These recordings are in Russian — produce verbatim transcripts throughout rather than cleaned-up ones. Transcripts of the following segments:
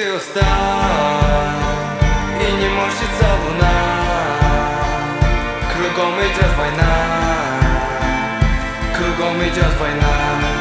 Ты устал и не морщится луна. Кругом идет война, кругом идет война.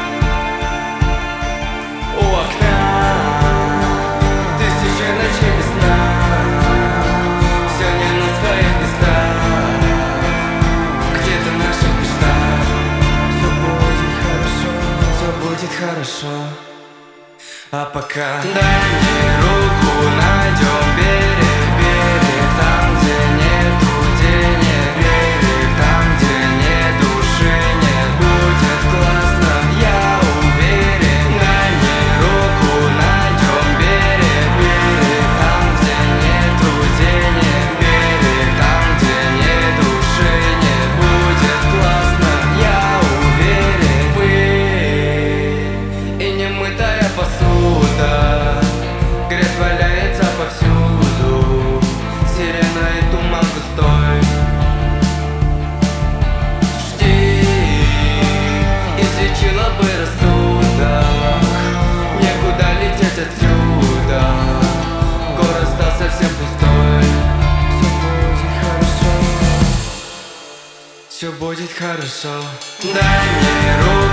У окна тысячи ночей без сна. Все не на своих местах, где-то в наших мечтах. Все будет хорошо, все будет хорошо. А пока дай мне руку, найдем берег, берег. Там, где нету денег, берег. Там, где нет души, нет, будет классно, я уверен. Дай мне руку, найдем берег, берег. Там, где нету денег, берег. Там, где нет души, нет, будет классно, я уверен. Мы и немытая посуда, грязь валяется повсюду, сирена и туман густой. Жди, излечила бы рассудок, некуда лететь отсюда, город стал совсем пустой. Все будет хорошо, все будет хорошо. Дай мне руку,